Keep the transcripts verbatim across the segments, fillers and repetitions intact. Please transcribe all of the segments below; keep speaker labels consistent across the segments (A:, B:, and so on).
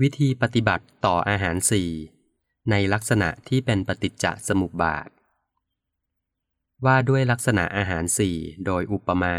A: วิธีปฏิบัติต่ออาหารสี่ในลักษณะที่เป็นปฏิจจสมุปบาทว่าด้วยลักษณะอาหารสี่โดยอุปมา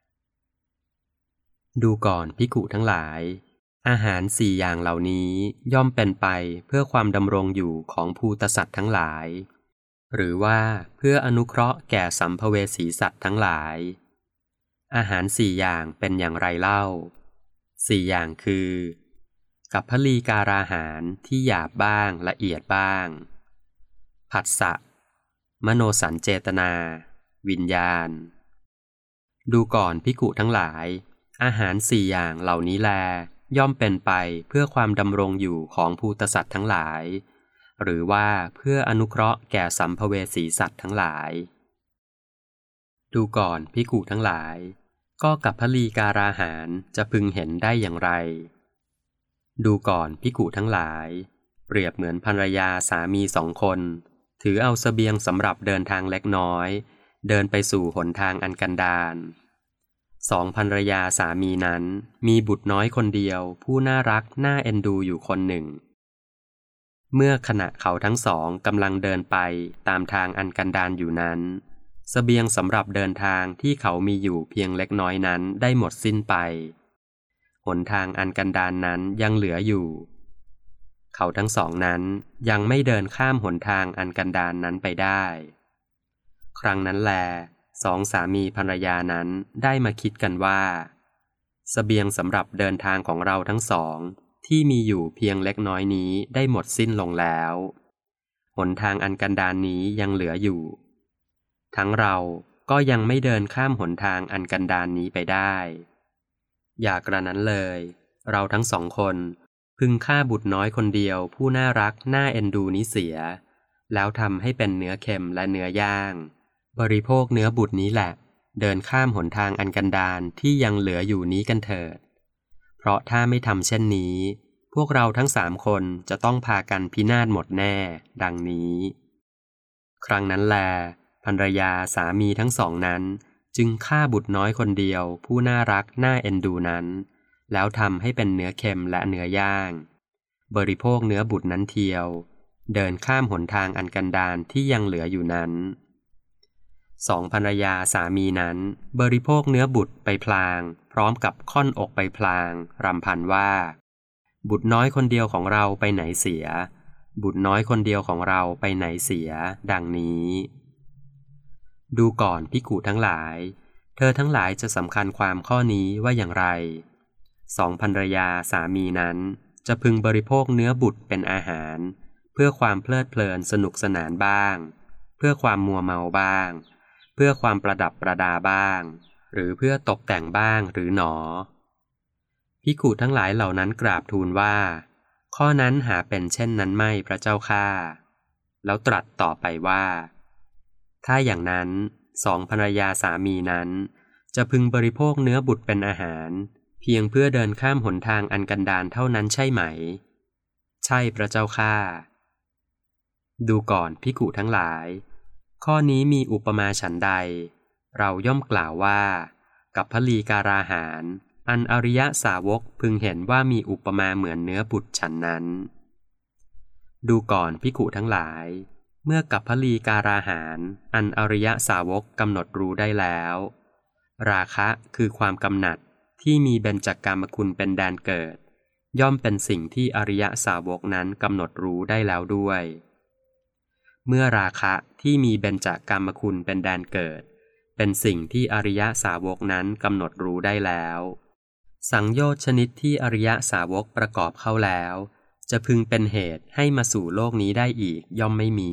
A: ดูก่อนภิกขุทั้งหลายอาหารสี่อย่างเหล่านี้ย่อมเป็นไปเพื่อความดำรงอยู่ของภูตสัตว์ทั้งหลายหรือว่าเพื่ออนุเคราะห์แก่สัมภเวสีสัตว์ทั้งหลายอาหารสี่อย่างเป็นอย่างไรเล่าสี่อย่างคือกัปพลีการาหารที่หยาบบ้างละเอียดบ้างผัสสะมโนสัญเจตนาวิญญาณดูก่อนภิกขุทั้งหลายอาหารสี่อย่างเหล่านี้แลย่อมเป็นไปเพื่อความดำรงอยู่ของภูตสัตว์ทั้งหลายหรือว่าเพื่ออนุเคราะห์แก่สัมภเวสีสัตว์ทั้งหลายดูก่อนภิกขุทั้งหลายก็กัปพลีการาหารจะพึงเห็นได้อย่างไรดูก่อนภิกขุทั้งหลายเปรียบเหมือนภรรยาสามีสองคนถือเอาเสบียงสำหรับเดินทางเล็กน้อยเดินไปสู่หนทางอันกันดารสองภรรยาสามีนั้นมีบุตรน้อยคนเดียวผู้น่ารักน่าเอ็นดูอยู่คนหนึ่งเมื่อขณะเขาทั้งสองกำลังเดินไปตามทางอันกันดารอยู่นั้นเสบียงสำหรับเดินทางที่เขามีอยู่เพียงเล็กน้อยนั้นได้หมดสิ้นไปหนทางอันกันดารนั้นยังเหลืออยู่เขาทั้งสองนั้นยังไม่เดินข้ามหนทางอันกันดารนั้นไปได้ครั้งนั้นแลสองสามีภรรยานั้นได้มาคิดกันว่าเสบียงสำหรับเดินทางของเราทั้งสองที่มีอยู่เพียงเล็กน้อยนี้ได้หมดสิ้นลงแล้วหนทางอันกันดารนี้ยังเหลืออยู่ทั้งเราก็ยังไม่เดินข้ามหนทางอันกันดารนี้ไปได้อย่ากระนั้นเลยเราทั้งสองคนพึงฆ่าบุตรน้อยคนเดียวผู้น่ารักน่าเอ็นดูนี้เสียแล้วทำให้เป็นเนื้อเค็มและเนื้อย่างบริโภคเนื้อบุตรนี้แหละเดินข้ามหนทางอันกันดารที่ยังเหลืออยู่นี้กันเถิดเพราะถ้าไม่ทำเช่นนี้พวกเราทั้งสามคนจะต้องพากันพินาศหมดแน่ดังนี้ครั้งนั้นแลภรรยาสามีทั้งสองนั้นจึงฆ่าบุตรน้อยคนเดียวผู้น่ารักน่าเอ็นดูนั้นแล้วทำให้เป็นเนื้อเค็มและเนื้อย่างบริโภคเนื้อบุตรนั้นเทียวเดินข้ามหนทางอันกันดารที่ยังเหลืออยู่นั้นสองภรรยาสามีนั้นบริโภคเนื้อบุตรไปพลางพร้อมกับค่อนอกไปพลางรำพันว่าบุตรน้อยคนเดียวของเราไปไหนเสียบุตรน้อยคนเดียวของเราไปไหนเสียดังนี้ดูก่อนภิกขุทั้งหลายเธอทั้งหลายจะสำคัญความข้อนี้ว่าอย่างไรสองภรรยาสามีนั้นจะพึงบริโภคเนื้อบุตรเป็นอาหารเพื่อความเพลิดเพลินสนุกสนานบ้างเพื่อความมัวเมาบ้างเพื่อความประดับประดาบ้างหรือเพื่อตกแต่งบ้างหรือหนอภิกขุทั้งหลายเหล่านั้นกราบทูลว่าข้อนั้นหาเป็นเช่นนั้นไม่พระเจ้าข้าแล้วตรัสต่อไปว่าถ้าอย่างนั้นสองภรรยาสามีนั้นจะพึงบริโภคเนื้อบุตรเป็นอาหารเพียงเพื่อเดินข้ามหนทางอันกันดารเท่านั้นใช่ไหมใช่พระเจ้าข้าดูก่อนภิกขุทั้งหลายข้อนี้มีอุปมาฉันใดเราย่อมกล่าวว่ากัปพลีการาหารอันอริยสาวกพึงเห็นว่ามีอุปมาเหมือนเนื้อบุตรฉันนั้นดูก่อนภิกขุทั้งหลายเมื่อกัปพลีการาหารอันอริยสาวกกำหนดรู้ได้แล้วราคะคือความกำหนัดที่มีเบญจกามคุณเป็นแดนเกิดย่อมเป็นสิ่งที่อริยสาวกนั้นกำหนดรู้ได้แล้วด้วยเมื่อราคะที่มีเบญจกามคุณเป็นแดนเกิดเป็นสิ่งที่อริยสาวกนั้นกำหนดรู้ได้แล้วสังโยชน์ชนิดที่อริยสาวกประกอบเข้าแล้วจะพึงเป็นเหตุให้มาสู่โลกนี้ได้อีกย่อมไม่มี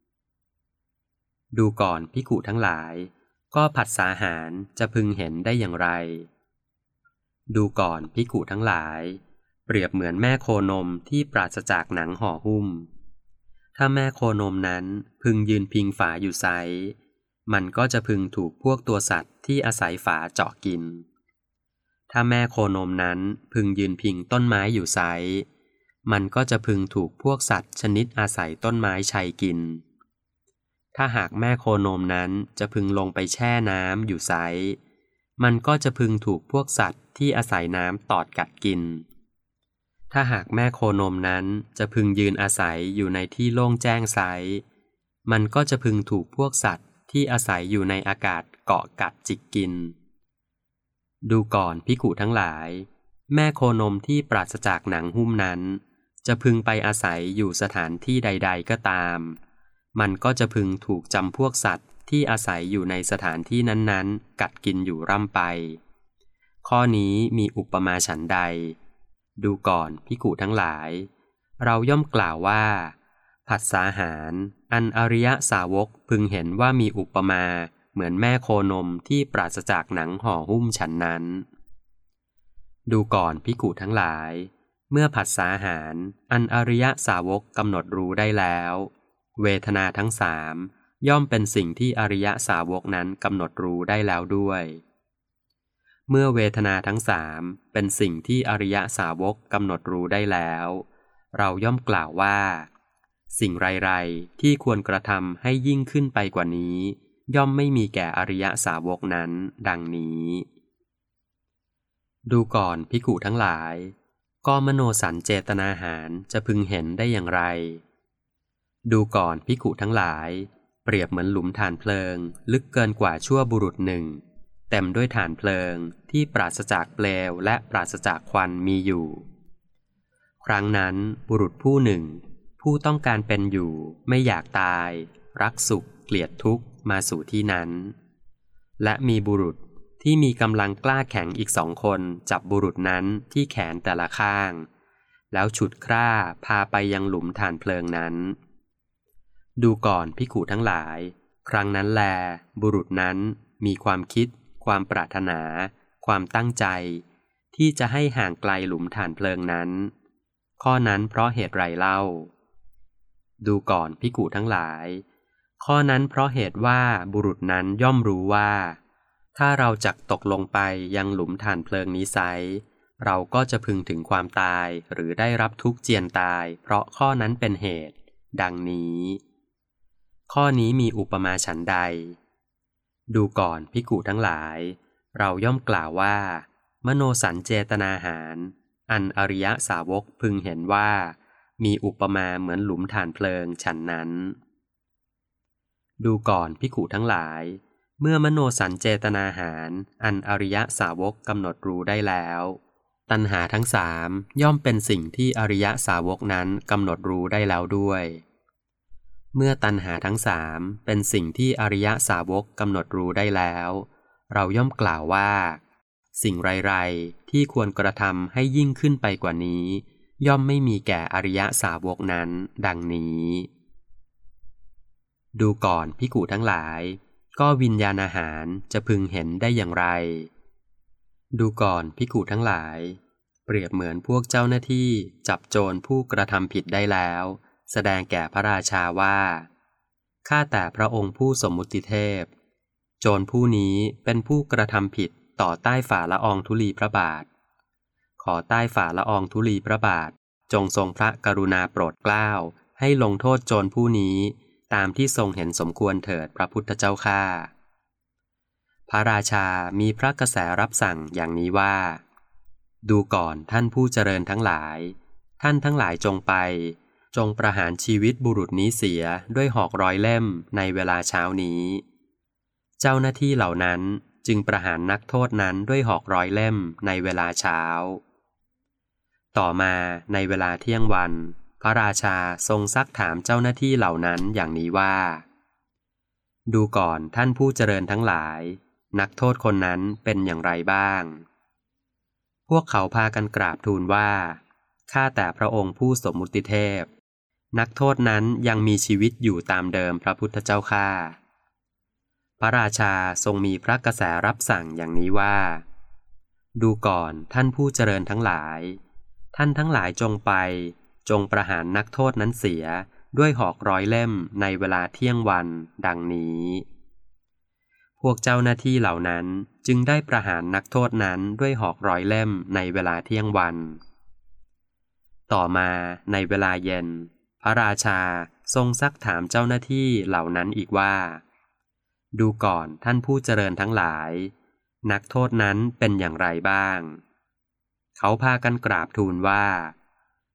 A: ดูก่อนภิกขุทั้งหลายก็ผัสสะอาหารจะพึงเห็นได้อย่างไรดูก่อนภิกขุทั้งหลายเปรียบเหมือนแม่โคนมที่ปราศจากหนังห่อหุ้มถ้าแม่โคนมนั้นพึงยืนพิงฝาอยู่ไซมันก็จะพึงถูกพวกตัวสัตว์ที่อาศัยฝาเจาะกินถ้าแม่โคนมนั้นพึงยืนพิงต้นไม้อยู่ไซมันก็จะพึงถูกพวกสัตว์ชนิดอาศัยต้นไม้ชัยกินถ้าหากแม่โคนมนั้นจะพึงลงไปแช่น้ำอยู่ไซมันก็จะพึงถูกพวกสัตว์ที่อาศัยน้ำตอดกัดกิน ถถ้าหากแม่โคนมนั้นจะพึงยืนอาศัยอยู่ในที่โล่งแจ้งไซร้มันก็จะพึงถูกพวกสัตว์ที่อาศัยอยู่ในอากาศเกาะกัดจิกกินดูก่อนภิกขุทั้งหลายแม่โคนมที่ปราศจากหนังหุ้มนั้นจะพึงไปอาศัยอยู่สถานที่ใดๆก็ตามมันก็จะพึงถูกจำพวกสัตว์ที่อาศัยอยู่ในสถานที่นั้นๆกัดกินอยู่ร่ำไปข้อนี้มีอุปมาฉันใดดูก่อนภิกขุทั้งหลายเราย่อมกล่าวว่าผัสสาหารอันอริยสาวกพึงเห็นว่ามีอุปมาเหมือนแม่โคนมที่ปราศจากหนังห่อหุ้มฉันนั้นดูก่อนภิกขุทั้งหลายเมื่อผัสสาหารอันอริยสาวกกำหนดรู้ได้แล้วเวทนาทั้งสามย่อมเป็นสิ่งที่อริยสาวกนั้นกำหนดรู้ได้แล้วด้วยเมื่อเวทนาทั้งสามเป็นสิ่งที่อริยสาวกกำหนดรู้ได้แล้วเราย่อมกล่าวว่าสิ่งไรๆที่ควรกระทำให้ยิ่งขึ้นไปกว่านี้ย่อมไม่มีแก่อริยสาวกนั้นดังนี้ดูก่อนภิกขุทั้งหลายก็มโนสัญเจตนาหารจะพึงเห็นได้อย่างไรดูก่อนภิกขุทั้งหลายเปรียบเหมือนหลุมฐานเพลิงลึกเกินกว่าชั่วบุรุษหนึ่งเต็มด้วยฐานเพลิงที่ปราศจากเปลวและปราศจากควันมีอยู่ครั้งนั้นบุรุษผู้หนึ่งผู้ต้องการเป็นอยู่ไม่อยากตายรักสุขเกลียดทุกข์มาสู่ที่นั้นและมีบุรุษที่มีกำลังกล้าแข็งอีกสองคนจับบุรุษนั้นที่แขนแต่ละข้างแล้วฉุดคร่าพาไปยังหลุมฐานเพลิงนั้นดูก่อนภิกขุทั้งหลายครั้งนั้นแลบุรุษนั้นมีความคิดความปรารถนาความตั้งใจที่จะให้ห่างไกลหลุมฐานเพลิงนั้นข้อนั้นเพราะเหตุไรเล่าดูก่อนภิกขุทั้งหลายข้อนั้นเพราะเหตุว่าบุรุษนั้นย่อมรู้ว่าถ้าเราจักตกลงไปยังหลุมฐานเพลิงนี้ไซร้เราก็จะพึงถึงความตายหรือได้รับทุกข์เจียนตายเพราะข้อนั้นเป็นเหตุดังนี้ข้อนี้มีอุปมาฉันใดดูก่อนภิกขุทั้งหลายเราย่อมกล่าวว่ามโนสัญเจตนาหารอันอริยสาวกพึงเห็นว่ามีอุปมาเหมือนหลุมฐานเพลิงฉันนั้นดูก่อนภิกขุทั้งหลายเมื่อมโนสัญเจตนาหารอันอริยสาวกกำหนดรู้ได้แล้วตัณหาทั้งสามย่อมเป็นสิ่งที่อริยสาวกนั้นกำหนดรู้ได้แล้วด้วยเมื่อตัณหาทั้งสามเป็นสิ่งที่อริยสาวกกำหนดรู้ได้แล้วเราย่อมกล่าวว่าสิ่งไรๆที่ควรกระทำให้ยิ่งขึ้นไปกว่านี้ย่อมไม่มีแก่อริยสาวกนั้นดังนี้ดูก่อนภิกขุทั้งหลายก็วิญญาณอาหารจะพึงเห็นได้อย่างไรดูก่อนภิกขุทั้งหลายเปรียบเหมือนพวกเจ้าหน้าที่จับโจรผู้กระทำผิดได้แล้วแสดงแก่พระราชาว่าข้าแต่พระองค์ผู้สมมุติเทพโจรผู้นี้เป็นผู้กระทำผิดต่อใต้ฝ่าละอองธุลีพระบาทขอใต้ฝ่าละอองธุลีพระบาทจงทรงพระกรุณาโปรดเกล้าให้ลงโทษโจรผู้นี้ตามที่ทรงเห็นสมควรเถิดพระพุทธเจ้าข้าพระราชามีพระกระแสรับสั่งอย่างนี้ว่าดูก่อนท่านผู้เจริญทั้งหลายท่านทั้งหลายจงไปจงประหารชีวิตบุรุษนี้เสียด้วยหอกร้อยเล่มในเวลาเช้านี้เจ้าหน้าที่เหล่านั้นจึงประหารนักโทษนั้นด้วยหอกร้อยเล่มในเวลาเช้าต่อมาในเวลาเที่ยงวันพระราชาทรงซักถามเจ้าหน้าที่เหล่านั้นอย่างนี้ว่าดูก่อนท่านผู้เจริญทั้งหลายนักโทษคนนั้นเป็นอย่างไรบ้างพวกเขาพากันกราบทูลว่าข้าแต่พระองค์ผู้สมมุติเทพนักโทษนั้นยังมีชีวิตอยู่ตามเดิมพระพุทธเจ้าข้าพระราชาทรงมีพระกระแสรับสั่งอย่างนี้ว่าดูก่อนท่านผู้เจริญทั้งหลายท่านทั้งหลายจงไปจงประหารนักโทษนั้นเสียด้วยหอกร้อยเล่มในเวลาเที่ยงวันดังนี้พวกเจ้าหน้าที่เหล่านั้นจึงได้ประหารนักโทษนั้นด้วยหอกร้อยเล่มในเวลาเที่ยงวันต่อมาในเวลาเย็นพระราชาทรงซักถามเจ้าหน้าที่เหล่านั้นอีกว่าดูก่อนท่านผู้เจริญทั้งหลายนักโทษนั้นเป็นอย่างไรบ้างเขาพากันกราบทูลว่า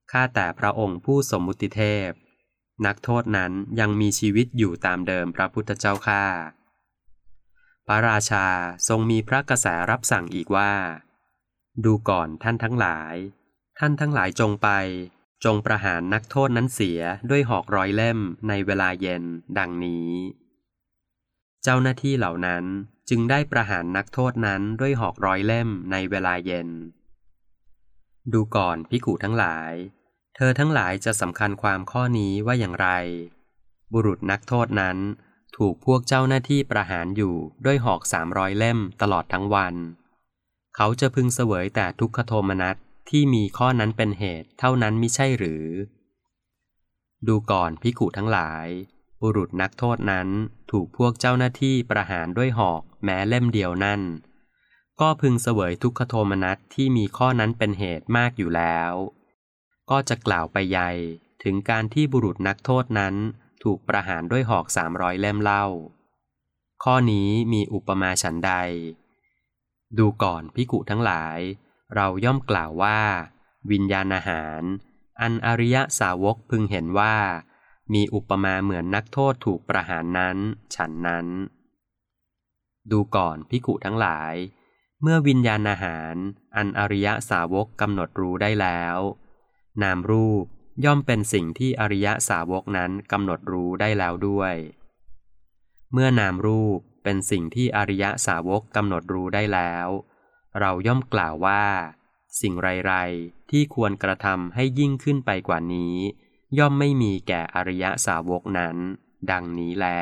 A: ข้าแต่พระองค์ผู้สมมุติเทพนักโทษนั้นยังมีชีวิตอยู่ตามเดิมพระพุทธเจ้าข้าพระราชาทรงมีพระกระแสรับสั่งอีกว่าดูก่อนท่านทั้งหลายท่านทั้งหลายจงไปจงประหารนักโทษนั้นเสียด้วยหอกร้อยเล่มในเวลาเย็นดังนี้เจ้าหน้าที่เหล่านั้นจึงได้ประหารนักโทษนั้นด้วยหอกร้อยเล่มในเวลาเย็นดูก่อนภิกขุทั้งหลายเธอทั้งหลายจะสำคัญความข้อนี้ว่าอย่างไรบุรุษนักโทษนั้นถูกพวกเจ้าหน้าที่ประหารอยู่ด้วยหอกสามร้อยเล่มตลอดทั้งวันเขาจะพึงเสวยแต่ทุกขโทมนัสที่มีข้อนั้นเป็นเหตุเท่านั้นมิใช่หรือดูก่อนภิกขุทั้งหลายบุรุษนักโทษนั้นถูกพวกเจ้าหน้าที่ประหารด้วยหอกแม้เล่มเดียวนั่นก็พึงเสวยทุกขโทมนัสที่มีข้อนั้นเป็นเหตุมากอยู่แล้วก็จะกล่าวไปใหญ่ถึงการที่บุรุษนักโทษนั้นถูกประหารด้วยหอกสามร้อยเล่มเล่าข้อนี้มีอุปมาฉันใดดูก่อนภิกขุทั้งหลายเราย่อมกล่าวว่าวิญญาณอาหารอันอริยสาวกพึงเห็นว่ามีอุปมาเหมือนนักโทษถูกประหารนั้นฉันนั้นดูก่อนภิกขุทั้งหลายเมื่อวิญญาณอาหารอันอริยสาวกกำหนดรู้ได้แล้วนามรูปย่อมเป็นสิ่งที่อริยสาวกนั้นกำหนดรู้ได้แล้วด้วยเมื่อนามรูปเป็นสิ่งที่อริยสาวกกำหนดรู้ได้แล้วเราย่อมกล่าวว่าสิ่งไรๆที่ควรกระทำให้ยิ่งขึ้นไปกว่านี้ย่อมไม่มีแก่อริยสาวกนั้นดังนี้แล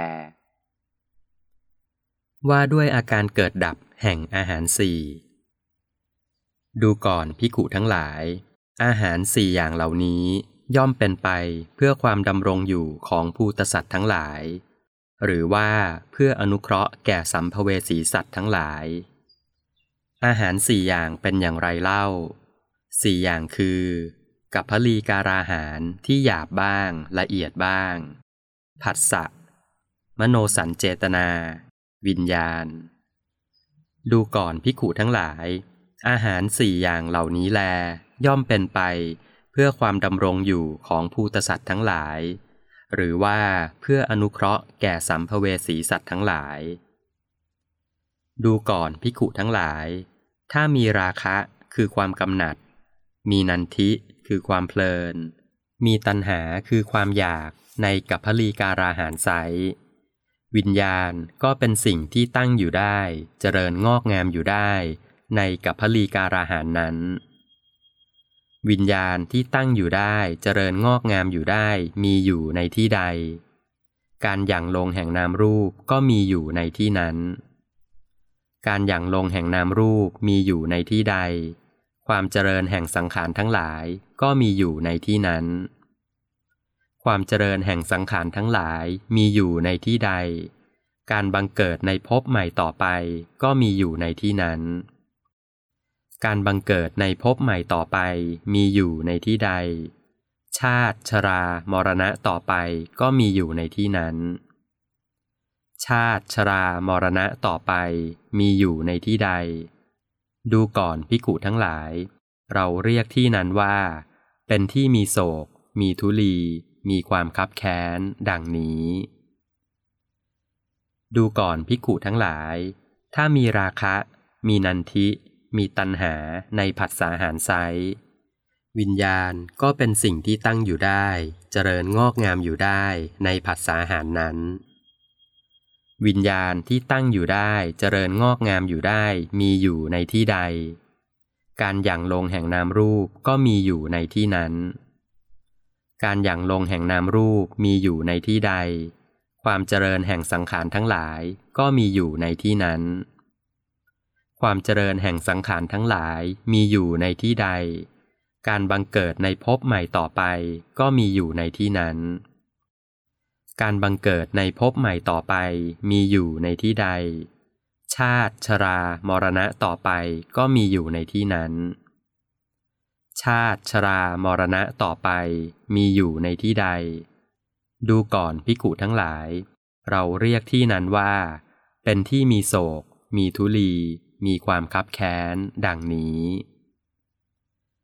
A: ว่าด้วยอาการเกิดดับแห่งอาหารสี่ดูก่อนภิกขุทั้งหลายอาหารสี่อย่างเหล่านี้ย่อมเป็นไปเพื่อความดำรงอยู่ของภูตสัตว์ทั้งหลายหรือว่าเพื่ออนุเคราะห์แก่สัมภเวสีสัตว์ทั้งหลายอาหารสี่อย่างเป็นอย่างไรเล่าสี่อย่างคือกัปพลีการาหารที่หยาบบ้างละเอียดบ้างผัสสะมโนสัญเจตนาวิญญาณดูก่อนภิกขุทั้งหลายอาหารสี่อย่างเหล่านี้แลย่อมเป็นไปเพื่อความดำรงอยู่ของภูตสัตว์ทั้งหลายหรือว่าเพื่ออนุเคราะห์แก่สัมภเวสีสัตว์ทั้งหลายดูก่อนภิกขุทั้งหลายถ้ามีราคะคือความกำหนัดมีนันทิคือความเพลินมีตัณหาคือความอยากในกัปพลีการาหารไซวิญญาณก็เป็นสิ่งที่ตั้งอยู่ได้เจริญงอกงามอยู่ได้ในกัปพลีการาหารนั้นวิญญาณที่ตั้งอยู่ได้เจริญงอกงามอยู่ได้มีอยู่ในที่ใดการหยั่งลงแห่งนามรูปก็มีอยู่ในที่นั้นการหยั่งลงแห่งนามรูปมีอยู่ในที่ใดความเจริญแห่งสังขารทั้งหลายก็มีอยู่ในที่นั้นความเจริญแห่งสังขารทั้งหลายมีอยู่ในที่ใดการบังเกิดในภพใหม่ต่อไปก็มีอยู่ในที่นั้นการบังเกิดในภพใหม่ต่อไปมีอยู่ในที่ใดชาติชรามรณะต่อไปก็มีอยู่ในที่นั้นชาติชรามรณะต่อไปมีอยู่ในที่ใดดูก่อนภิกขุทั้งหลายเราเรียกที่นั้นว่าเป็นที่มีโศกมีทุลีมีความคับแค้นดังนี้ดูก่อนภิกขุทั้งหลายถ้ามีราคะมีนันทิมีตัณหาในผัสสะอาหารไซวิญญาณก็เป็นสิ่งที่ตั้งอยู่ได้เจริญงอกงามอยู่ได้ในผัสสะอาหารนั้นวิญญาณที่ตั้งอยู่ได้เจริญงอกงามอยู่ได้มีอยู่ในที่ใดการหยั่งลงแห่งนามรูปก็มีอยู่ในที่นั้นการหยั่งลงแห่งนามรูปมีอยู่ในที่ใดความเจริญแห่งสังขารทั้งหลายก็มีอยู่ในที่นั้นความเจริญแห่งสังขารทั้งหลายมีอยู่ในที่ใดการบังเกิดในภพใหม่ต่อไปก็มีอยู่ในที่นั้นการบังเกิดในภพใหม่ต่อไปมีอยู่ในที่ใดชาติชรามรณะต่อไปก็มีอยู่ในที่นั้นชาติชรามรณะต่อไปมีอยู่ในที่ใดดูก่อนภิกขุทั้งหลายเราเรียกที่นั้นว่าเป็นที่มีโศกมีทุลีมีความคับแค้นดังนี้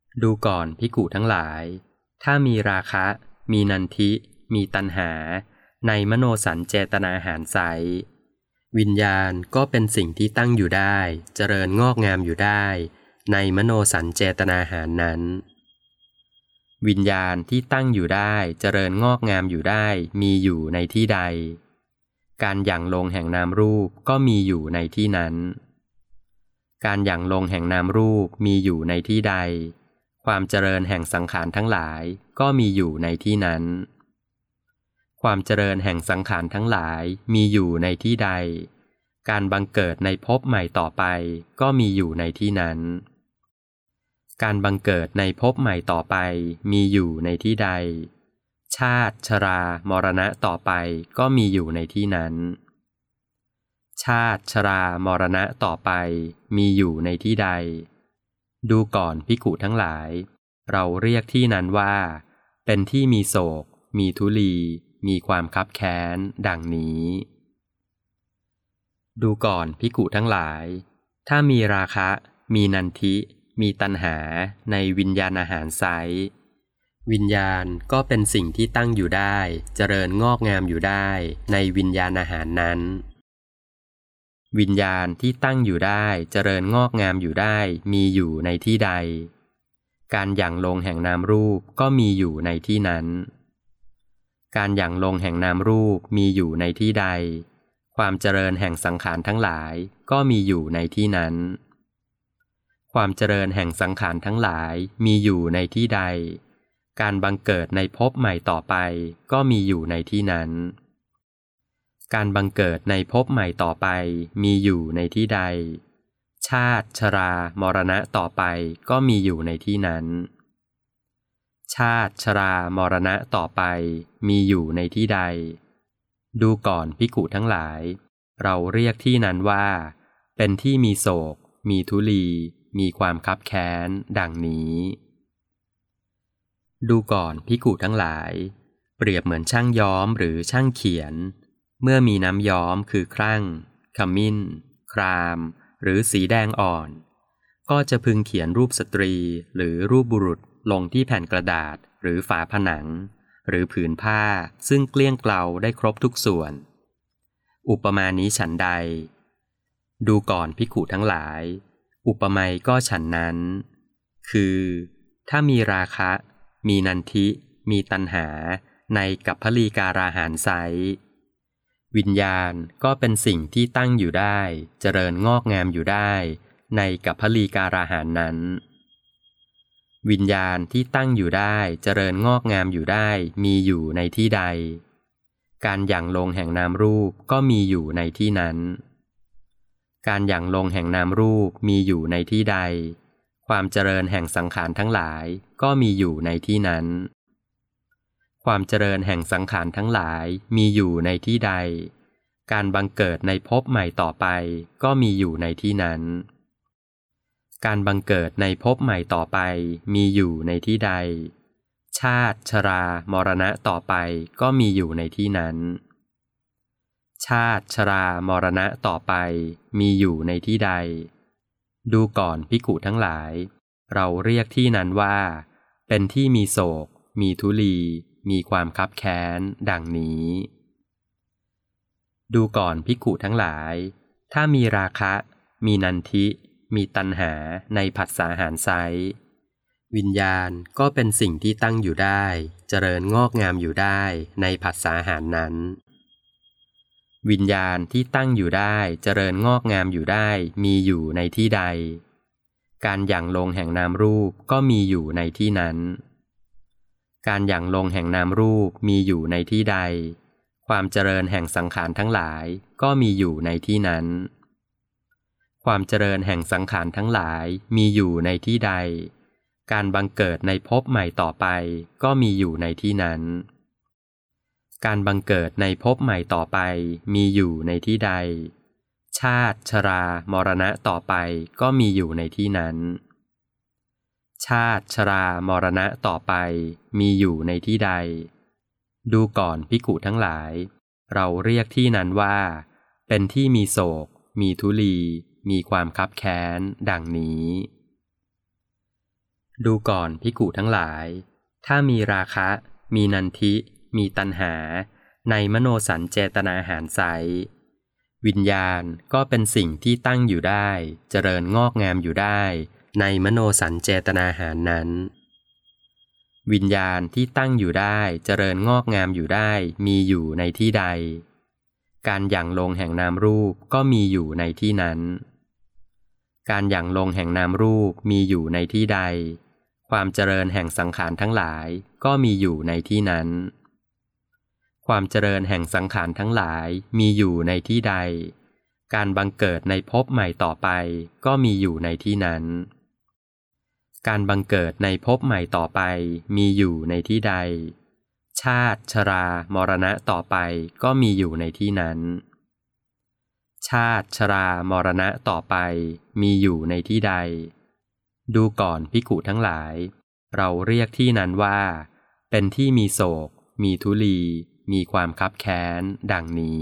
A: ดูก่อนภิกขุทั้งหลายถ้ามีราคะมีนันทิมีตัณหาในมโนสัญเจตนาหารไสวิญญาณก็เป็นสิ่งที่ตั้งอยู่ได้เจริญงอกงามอยู่ได้ในมโนสัญเจตนาหารนั้นวิญญาณที่ตั้งอยู่ได้เจริญงอกงามอยู่ได้มีอยู่ในที่ใดการหยั่งลงแห่งนามรูปก็มีอยู่ในที่นั้นการหยั่งลงแห่งนามรูปมีอยู่ในที่ใดความเจริญแห่งสังขารทั้งหลายก็มีอยู่ในที่นั้นความเจริญแห่งสังขารทั้งหลายมีอยู่ในที่ใดการบังเกิดในภพใหม่ต่อไปก็มีอยู่ในที่นั้นการบังเกิดในภพใหม่ต่อไปมีอยู่ในที่ใดชาติชรามรณะต่อไปก็มีอยู่ในที่นั้นชาติชรามรณะต่อไปมีอยู่ในที่ใดดูก่อนภิกขุทั้งหลายเราเรียกที่นั้นว่าเป็นที่มีโศกมีทุลีมีความคับแค้นดังนี้ดูก่อนภิกขุทั้งหลายถ้ามีราคะมีนันทิมีตัณหาในวิญญาณอาหารไซวิญญาณก็เป็นสิ่งที่ตั้งอยู่ได้เจริญงอกงามอยู่ได้ในวิญญาณอาหารนั้นวิญญาณที่ตั้งอยู่ได้เจริญงอกงามอยู่ได้มีอยู่ในที่ใดการหยั่งลงแห่งนามรูปก็มีอยู่ในที่นั้นการหยั่งลงแห่งนามรูปมีอยู่ในที่ใดความเจริญแห่งสังขารทั้งหลายก็มีอยู่ในที่นั้นความเจริญแห่งสังขารทั้งหลายมีอยู่ในที่ใดการบังเกิดในภพใหม่ต่อไปก็มีอยู่ในที่นั้นการบังเกิดในภพใหม่ต่อไปมีอยู่ในที่ใดชาติชรามรณะต่อไปก็มีอยู่ในที่นั้นชาติชรามรณะต่อไปมีอยู่ในที่ใดดูก่อนภิกขุทั้งหลายเราเรียกที่นั้นว่าเป็นที่มีโศกมีทุลีมีความคับแค้นดังนี้ดูก่อนภิกขุทั้งหลายเปรียบเหมือนช่างย้อมหรือช่างเขียนเมื่อมีน้ำย้อมคือครั่งขมิ้นครามหรือสีแดงอ่อนก็จะพึงเขียนรูปสตรีหรือรูปบุรุษลงที่แผ่นกระดาษหรือฝาผนังหรือผืนผ้าซึ่งเกลี้ยงเกลาได้ครบทุกส่วนอุปมานี้ฉันใดดูก่อนภิกขุทั้งหลายอุปไมยก็ฉันนั้นคือถ้ามีราคะมีนันทิมีตัณหาในกัปพลีการาหารไสวิญญาณก็เป็นสิ่งที่ตั้งอยู่ได้เจริญงอกงามอยู่ได้ในกัปพลีการาหารนั้นวิญญาณที่ตั้งอยู่ได้เจริญงอกงามอยู่ได้มีอยู่ในที่ใดการหยั่งลงแห่งนามรูปก็มีอยู่ในที่นั้นการหยั่งลงแห่งนามรูปมีอยู่ในที่ใดความเจริญแห่งสังขารทั้งหลายก็มีอยู่ในที่นั้นความเจริญแห่งสังขารทั้งหลายมีอยู่ในที่ใดการบังเกิดในภพใหม่ต่อไปก็มีอยู่ในที่นั้นการบังเกิดในภพใหม่ต่อไปมีอยู่ในที่ใดชาติชรามรณะต่อไปก็มีอยู่ในที่นั้นชาติชรามรณะต่อไปมีอยู่ในที่ใดดูก่อนภิกขุทั้งหลายเราเรียกที่นั้นว่าเป็นที่มีโศกมีทุลีมีความคับแค้นดังนี้ดูก่อนภิกขุทั้งหลายถ้ามีราคะมีนันทิมีตัณหาในผัสสะหารไสวิญญาณก็เป็นสิ่งที่ตั้งอยู่ได้เจริญงอกงามอยู่ได้ในผัสสะหารนั้นวิญญาณที่ตั้งอยู่ได้เจริญงอกงามอยู่ได้มีอยู่ในที่ใดการหยั่งลงแห่งนามรูปก็มีอยู่ในที่นั้นการหยั่งลงแห่งนามรูปมีอยู่ในที่ใดความเจริญแห่งสังขารทั้งหลายก็มีอยู่ในที่นั้นความเจริญแห่งสังขารทั้งหลายมีอยู่ในที่ใดการบังเกิดในภพใหม่ต่อไปก็มีอยู่ในที่นั้นการบังเกิดในภพใหม่ต่อไปมีอยู่ในที่ใดชาติชรามรณะต่อไปก็มีอยู่ในที่นั้นชาติชรามรณะต่อไปมีอยู่ในที่ใดดูก่อนภิกขุทั้งหลายเราเรียกที่นั้นว่าเป็นที่มีโศกมีทุลีมีความคับแค้นดังนี้ดูก่อนภิกขุทั้งหลายถ้ามีราคะมีนันทิมีตัณหาในมโนสัญเจตนาหารไสวิญญาณก็เป็นสิ่งที่ตั้งอยู่ได้เจริญงอกงามอยู่ได้ในมโนสัญเจตนาหารนั้นวิญญาณที่ตั้งอยู่ได้เจริญงอกงามอยู่ได้มีอยู่ในที่ใดการหยั่งลงแห่งนามรูปก็มีอยู่ในที่นั้นการหยั่งลงแห่งนามรูปมีอยู่ในที่ใดความเจริญแห่งสังขารทั้งหลายก็มีอยู่ในที่นั้นความเจริญแห่งสังขารทั้งหลายมีอยู่ในที่ใดการบังเกิดในภพใหม่ต่อไปก็มีอยู่ในที่นั้นการบังเกิดในภพใหม่ต่อไปมีอยู่ในที่ใดชาติชรามรณะต่อไปก็มีอยู่ในที่นั้นชาติชรามรณะต่อไปมีอยู่ในที่ใดดูก่อนภิกขุทั้งหลายเราเรียกที่นั้นว่าเป็นที่มีโศกมีทุลีมีความคับแค้นดังนี้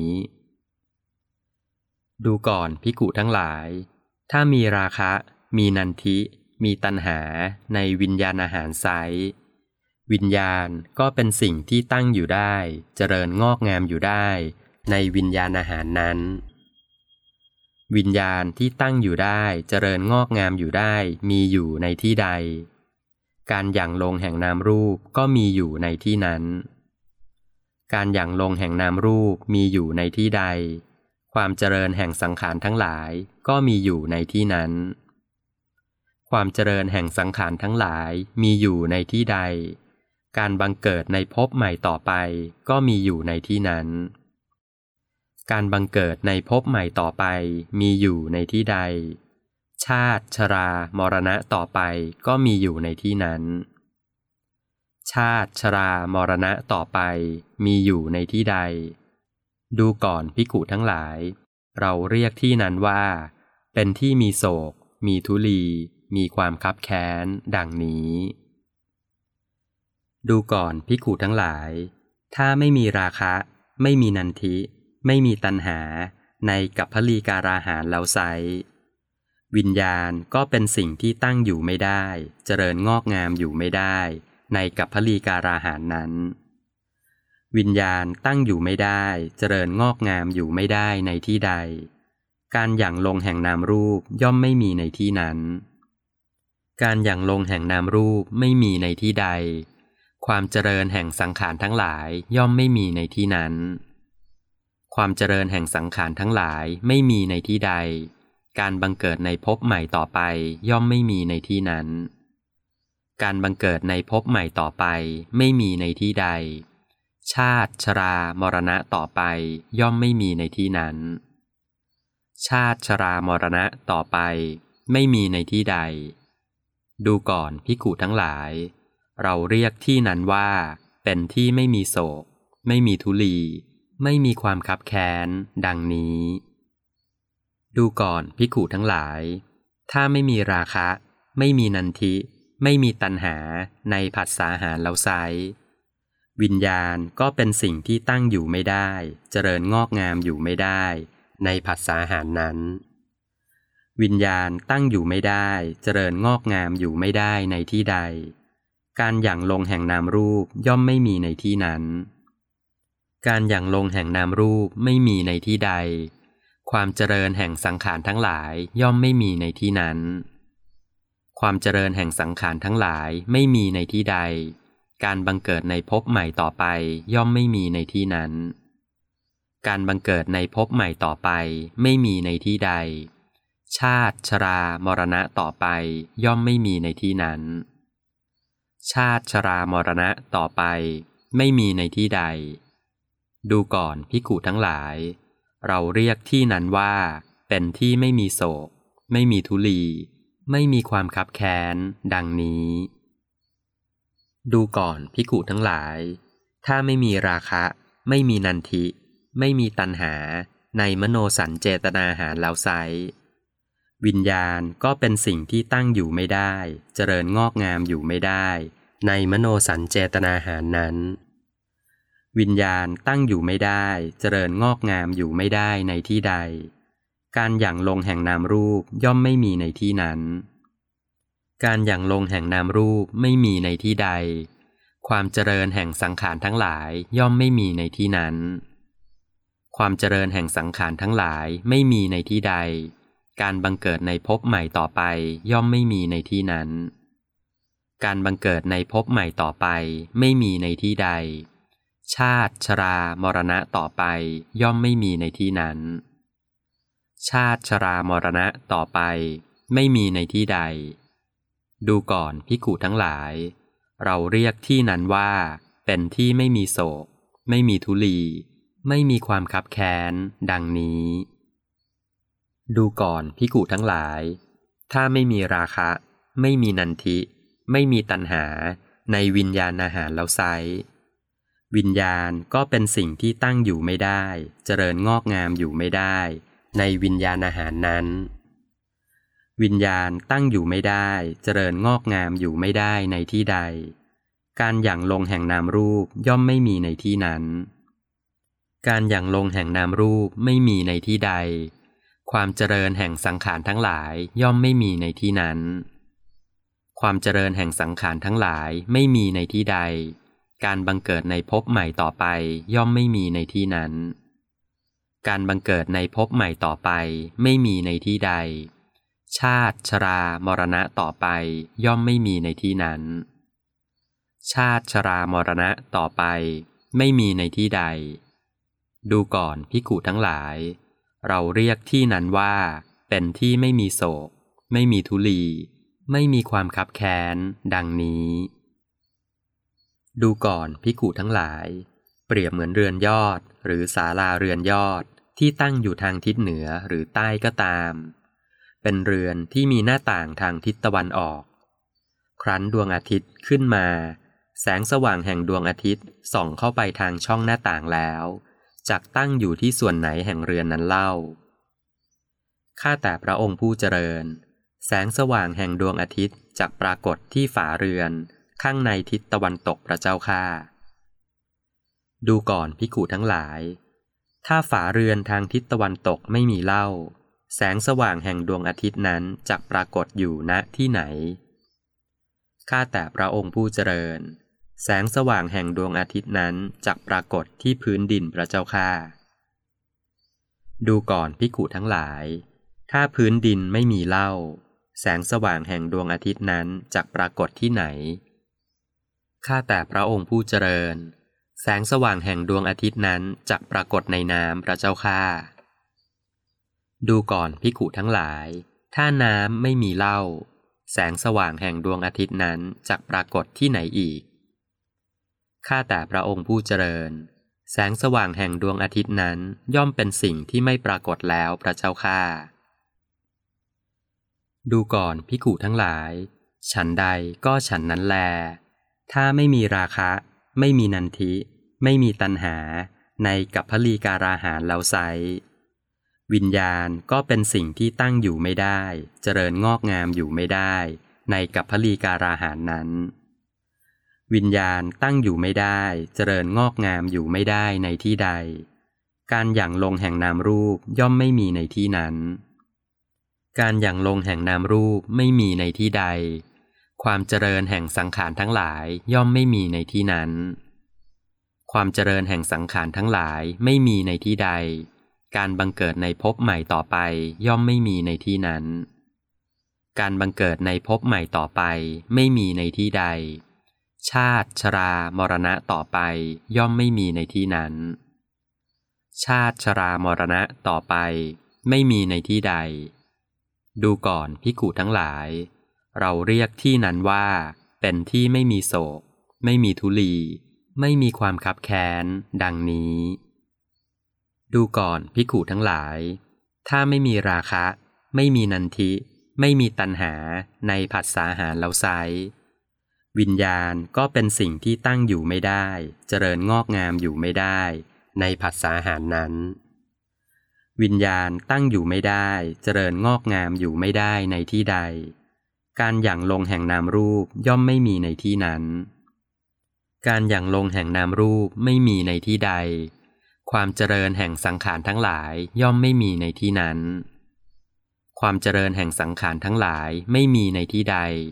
A: ดูก่อนภิกขุทั้งหลายถ้ามีราคะมีนันทิมีตัณหาในวิญญาณอาหารไซวิญญาณก็เป็นสิ่งที่ตั้งอยู่ได้เจริญงอกงามอยู่ได้ในวิญญาณอาหารนั้นวิญญาณที่ตั้งอยู่ได้เจริญงอกงามอยู่ได้มีอยู่ในที่ใดการหยั่งลงแห่งนามรูปก็มีอยู่ในที่นั้นการหยั่งลงแห่งนามรูปมีอยู่ในที่ใดความเจริญแห่งสังขารทั้งหลายก็มีอยู่ในที่นั้นความเจริญแห่งสังขารทั้งหลายมีอยู่ในที่ใดการบังเกิดในภพใหม่ต่อไปก็มีอยู่ในที่นั้นการบังเกิดในภพใหม่ต่อไปมีอยู่ในที่ใดชาติชรามรณะต่อไปก็มีอยู่ในที่นั้นชาติชรามรณะต่อไปมีอยู่ในที่ใดดูก่อนภิกขุทั้งหลายเราเรียกที่นั้นว่าเป็นที่มีโศกมีทุลีมีความคับแค้นดังนี้ดูก่อนภิกขุทั้งหลายถ้าไม่มีราคะไม่มีนันทิไม่มีตัณหาในกัปพลีการาหารแล้วไซวิญญาณก็เป็นสิ่งที่ตั้งอยู่ไม่ได้เจริญงอกงามอยู่ไม่ได้ในกัปพลีการาหารนั้นวิญญาณตั้งอยู่ไม่ได้เจริญงอกงามอยู่ไม่ได้ในที่ใดการหยั่งลงแห่งนามรูปย่อมไม่มีในที่นั้นการหยั่งลงแห่งนามรูปไม่มีในที่ใดความเจริญแห่งสังขารทั้งหลายย่อมไม่มีในที่นั้นความเจริญแห่งสังขารทั้งหลายไม่มีในที่ใดการบังเกิดในภพใหม่ต่อไปย่อมไม่มีในที่นั้นการบังเกิดในภพใหม่ต่อไปไม่มีในที่ใดชาติชรามรณะต่อไปย่อมไม่มีในที่นั้นชาติชรามรณะต่อไปไม่มีในที่ใดดูก่อนภิกขุทั้งหลายเราเรียกที่นั้นว่าเป็นที่ไม่มีโศกไม่มีทุลีไม่มีความคับแค้นดังนี้ดูก่อนภิกขุทั้งหลายถ้าไม่มีราคะไม่มีนันทิไม่มีตัณหาในผัสสะอาหารแล้วไซวิญญาณก็เป็นสิ่งที่ตั้งอยู่ไม่ได้เจริญงอกงามอยู่ไม่ได้ในผัสสะอาหารนั้นวิญญาณตั้งอยู่ไม่ได้เจริญงอกงามอยู่ไม่ได้ในที่ใดการหยั่งลงแห่งนามรูปย่อมไม่มีในที่นั้นการหยั่งลงแห่งนามรูปไม่มีในที่ใดความเจริญแห่งสังขารทั้งหลายย่อมไม่มีในที่นั้นความเจริญแห่งสังขารทั้งหลายไม่มีในที่ใดการบังเกิดในภพใหม่ต่อไปย่อมไม่มีในที่นั้นการบังเกิดในภพใหม่ต่อไปไม่มีในที่ใดชาติชรามรณะต่อไปย่อมไม่มีในที่นั้นชาติชรามรณะต่อไปไม่มีในที่ใดดูก่อนภิกขุทั้งหลายเราเรียกที่นั้นว่าเป็นที่ไม่มีโศกไม่มีทุลีไม่มีความคับแค้นดังนี้ดูก่อนภิกขุทั้งหลายถ้าไม่มีราคะไม่มีนันทิไม่มีตัณหาในมโนสัญเจตนาหารแล้วไซวิญญาณก็เป็นสิ่งที่ตั้งอยู่ไม่ได้เจริญงอกงามอยู่ไม่ได้ในมโนสัญเจตนาหารนั้นวิญญาณตั้งอยู่ไม่ได้เจริญงอกงามอยู่ไม่ได้ในที่ใดการหยั่งลงแห่งนามรูปย่อมไม่มีในที่นั้นการหยั่งลงแห่งนามรูปไม่มีในที่ใดความเจริญแห่งสังขารทั้งหลายย่อมไม่มีในที่นั้นความเจริญแห่งสังขารทั้งหลายไม่มีในที่ใดการบังเกิดในภพใหม่ต่อไปย่อมไม่มีในที่นั้นการบังเกิดในภพใหม่ต่อไปไม่มีในที่ใดชาติชรามรณะต่อไปย่อมไม่มีในที่นั้นชาติชรามรณะต่อไปไม่มีในที่ใดดูก่อนภิกขุทั้งหลายเราเรียกที่นั้นว่าเป็นที่ไม่มีโศกไม่มีทุลีไม่มีความคับแค้นดังนี้ดูก่อนภิกขุทั้งหลายถ้าไม่มีราคะไม่มีนันทิไม่มีตัณหาในวิญญาณอาหารแล้วไซร้วิญญาณก็เป็นสิ่งที่ตั้งอยู่ไม่ได้เจริญงอกงามอยู่ไม่ได้ในวิญญาณอาหารนั้นวิญญาณตั้งอยู่ไม่ได้เจริญงอกงามอยู่ไม่ได้ในที่ใดการหยั่งลงแห่งนามรูปย่อมไม่มีในที่นั้นการหยั่งลงแห่งนามรูปไม่มีในที่ใดความเจริญแห่งสังขารทั้งหลายย่อมไม่มีในที่นั้นความเจริญแห่งสังขารทั้งหลายไม่มีในที่ใดการบังเกิดในภพใหม่ต่อไปย่อมไม่มีในที่นั้นการบังเกิดในภพใหม่ต่อไปไม่มีในที่ใดชาติชรามรณะต่อไปย่อมไม่มีในที่นั้นชาติชรามรณะต่อไปไม่มีในที่ใดดูก่อนภิกขุทั้งหลายเราเรียกที่นั้นว่าเป็นที่ไม่มีโศกไม่มีทุลีไม่มีความคับแค้นดังนี้ดูก่อนภิกขุทั้งหลายเปรียบเหมือนเรือนยอดหรือศาลาเรือนยอดที่ตั้งอยู่ทางทิศเหนือหรือใต้ก็ตามเป็นเรือนที่มีหน้าต่างทางทิศตะวันออกครั้นดวงอาทิตย์ขึ้นมาแสงสว่างแห่งดวงอาทิตย์ส่องเข้าไปทางช่องหน้าต่างแล้วจักตั้งอยู่ที่ส่วนไหนแห่งเรือนนั้นเล่าข้าแต่พระองค์ผู้เจริญแสงสว่างแห่งดวงอาทิตย์จักปรากฏที่ฝาเรือนข้างในทิศตะวันตกพระเจ้าข้าดูก่อนภิกขุทั้งหลายถ้าฝาเรือนทางทิศตะวันตกไม่มีเล่าแสงสว่างแห่งดวงอาทิตย์นั้นจักปรากฏอยู่ณที่ไหนข้าแต่พระองค์ผู้เจริญแสงสว่างแห่งดวงอาทิตย์นั้นจักปรากฏที่พื้นดินพระเจ้าข้าดูก่อนภิกขุทั้งหลายถ้าพื้นดินไม่มีเล่าแสงสว่างแห่งดวงอาทิตย์นั้นจักปรากฏที่ไหนข้าแต่พระองค์ผู้เจริญแสงสว่างแห่งดวงอาทิตย์นั้นจักปรากฏในน้ำพระเจ้าข้าดูก่อนภิกขุทั้งหลายถ้าน้ำไม่มีเล่าแสงสว่างแห่งดวงอาทิตย์นั้นจักปรากฏที่ไหนอีกข้าแต่พระองค์ผู้เจริญแสงสว่างแห่งดวงอาทิตย์นั้นย่อมเป็นสิ่งที่ไม่ปรากฏแล้วพระเจ้าข้าดูก่อนภิกขุทั้งหลายฉันใดก็ฉันนั้นแลถ้าไม่มีราคะไม่มีนันทิไม่มีตัณหาในกัปพลีการาหารแล้วไซร้วิญญาณก็เป็นสิ่งที่ตั้งอยู่ไม่ได้เจริญงอกงามอยู่ไม่ได้ในกัปพลีการาหารนั้นวิญญาณตั้งอยู่ไม่ได้เจริญงอกงามอยู่ไม่ได้ในที่ใดการหยั่งลงแห่งนามรูปย่อมไม่มีในที่นั้นการหยั่งลงแห่งนามรูปไม่มีในที่ใดความเจริญแห่งสังขารทั้งหลายย่อมไม่มีในที่นั้นความเจริญแห่งสังขารทั้งหลายไม่มีในที่ใดการบังเกิดในภพใหม่ต่อไปย่อมไม่มีในที่นั้นการบังเกิดในภพใหม่ต่อไปไม่มีในที่ใดชาติชรามรณะต่อไปย่อมไม่มีในที่นั้นชาติชรามรณะต่อไปไม่มีในที่ใดดูก่อนภิกขุทั้งหลายเราเรียกที่นั้นว่าเป็นที่ไม่มีโศกไม่มีทุลีไม่มีความคับแค้นดังนี้ดูก่อนภิกขุทั้งหลายถ้าไม่มีราคะไม่มีนันทิไม่มีตัณหาในผัสสะอาหารแล้วไซร้วิญญาณก็เป็นสิ่งที่ตั้งอยู่ไม่ได้เจริญงอกงามอยู่ไม่ได้ในผัสสะอาหารนั้นวิญญาณตั้งอยู่ไม่ได้เจริญงอกงามอยู่ไม่ได้ในที่ใดการหยั่งลงแห่งนามรูปย่อมไม่มีในที่นั้นการหยั่งลงแห่งนามรูปไม่มีในที่ใดความเจริญแห่งสังขารทั้งหลายย่อมไม่มีในที่นั้นความเจริญแห่งสังขารทั้งหลายไม่มีในที่ใด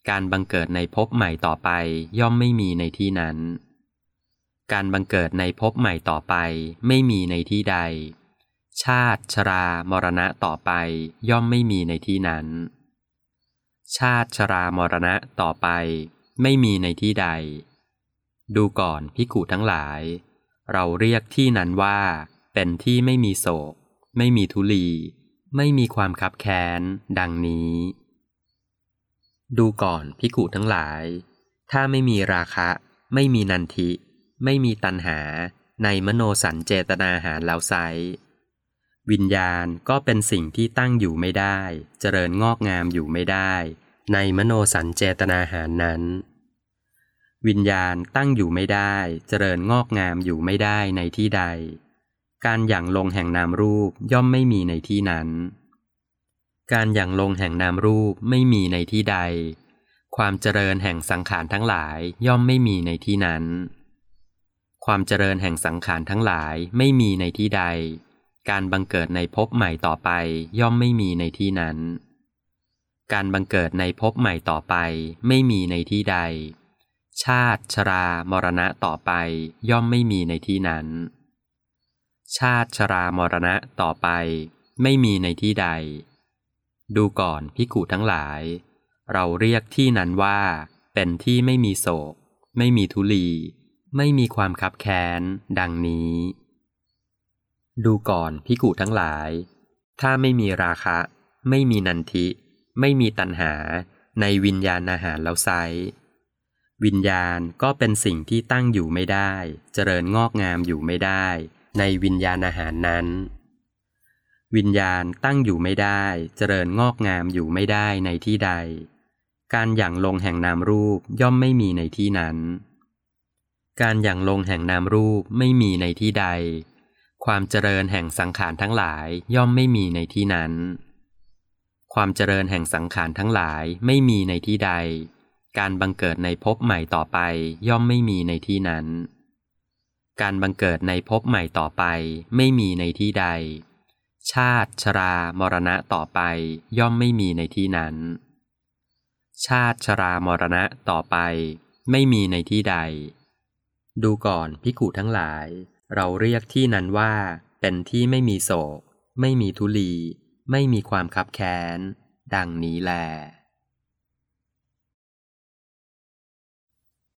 A: การบังเกิดในภพใหม่ต่อไปย่อมไม่มีในที่นั้นการบังเกิดในภพใหม่ต่อไปไม่มีในที่ใดชาติชรามรณะต่อไปย่อมไม่มีในที่นั้นชาติชรามรณะต่อไปไม่มีในที่ใดดูก่อนภิกขุทั้งหลายเราเรียกที่นั้นว่าเป็นที่ไม่มีโศกไม่มีทุลีไม่มีความคับแค้นดังนี้ดูก่อนภิกขุทั้งหลายถ้าไม่มีราคะไม่มีนันทิไม่มีตัณหาในมโนสัญเจตนาหารแล้วไซร้วิญญาณก็เป็นสิ่งที่ตั้งอยู่ไม่ได้เจริญงอกงามอยู่ไม่ได้ในมโนสัญเจตนาหารนั้นวิญญาณตั้งอยู่ไม่ได้เจริญงอกงามอยู่ไม่ได้ในที่ใดการหยั่งลงแห่งนามรูปย่อมไม่มีในที่นั้นการหยั่งลงแห่งนามรูปไม่มีในที่ใดความเจริญแห่งสังขารทั้งหลายย่อมไม่มีในที่นั้นความเจริญแห่งสังขารทั้งหลายไม่มีในที่ใดการบังเกิดในภพใหม่ต่อไปย่อมไม่มีในที่นั้นการบังเกิดในภพใหม่ต่อไปไม่มีในที่ใดชาติชรามรณะต่อไปย่อมไม่มีในที่นั้นชาติชรามรณะต่อไปไม่มีในที่ใดดูก่อนภิกขุทั้งหลายเราเรียกที่นั้นว่าเป็นที่ไม่มีโศกไม่มีทุลีไม่มีความคับแค้นดังนี้ดูก่อนภิกขุทั้งหลายถ้าไม่มีราคะไม่มีนันทิไม่มีตัณหาในวิญญาณอาหารแล้วไซร้วิญญาณก็เป็นสิ่งที่ตั้งอยู่ไม่ได้เจริญงอกงามอยู่ไม่ได้ในวิญญาณอาหารนั้นวิญญาณตั้งอยู่ไม่ได้เจริญงอกงามอยู่ไม่ได้ในที่ใดการหยั่งลงแห่งนามรูปย่อมไม่มีในที่นั้นการหยั่งลงแห่งนามรูปไม่มีในที่ใดความเจริญแห่งสังขารทั้งหลายย่อมไม่มีในที่นั้นความเจริญแห่งสังขารทั้งหลายไม่มีในที่ใดการบังเกิดในภพใหม่ต่อไปย่อมไม่มีในที่นั้นการบังเกิดในภพใหม่ต่อไปไม่มีในที่ใดชาติชรามรณะต่อไปย่อมไม่มีในที่นั้นชาติชรามรณะต่อไปไม่มีในที่ใดดูก่อนภิกขุทั้งหลายเราเรียกที่นั้นว่าเป็นที่ไม่มีโศกไม่มีทุลีไม่มีความคับแค้นดังนี้แล